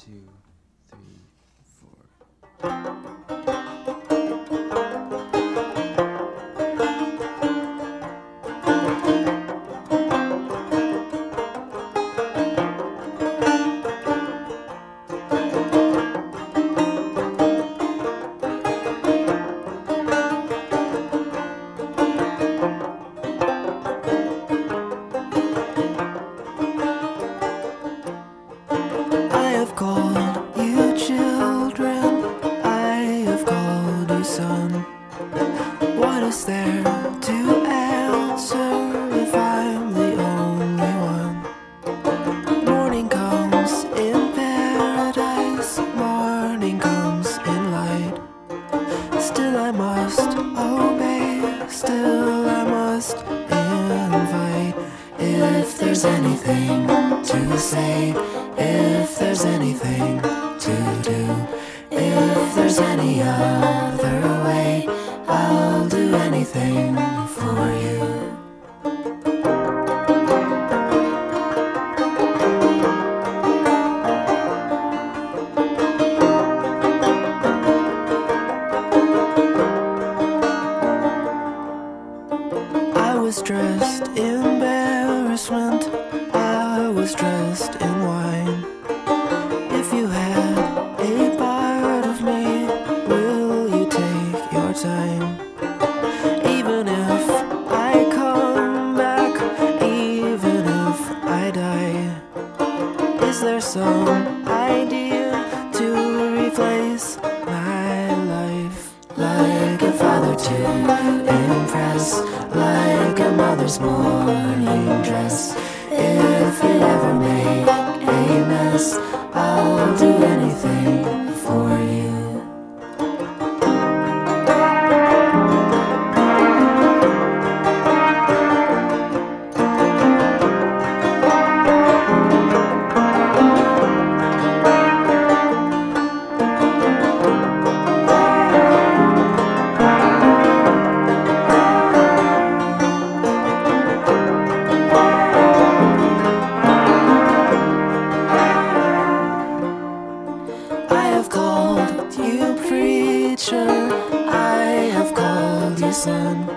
2, 3, 4. I have called you children, I have called you son. What is there to answer if I'm the only one? Morning comes in paradise, morning comes in light. Still I must obey, still I must invite. If there's anything to say, if there's anything to do, if there's any other way, I'll do anything for you. I was dressed in embarrassment, I was dressed in wine. If you had a part of me, will you take your time? Even if I come back, even if I die, is there some idea to replace my life? Like a father to impress, like a mother's morning dress. If it ever make a mess, I'll do anything for you. I have called you preacher, I have called you son.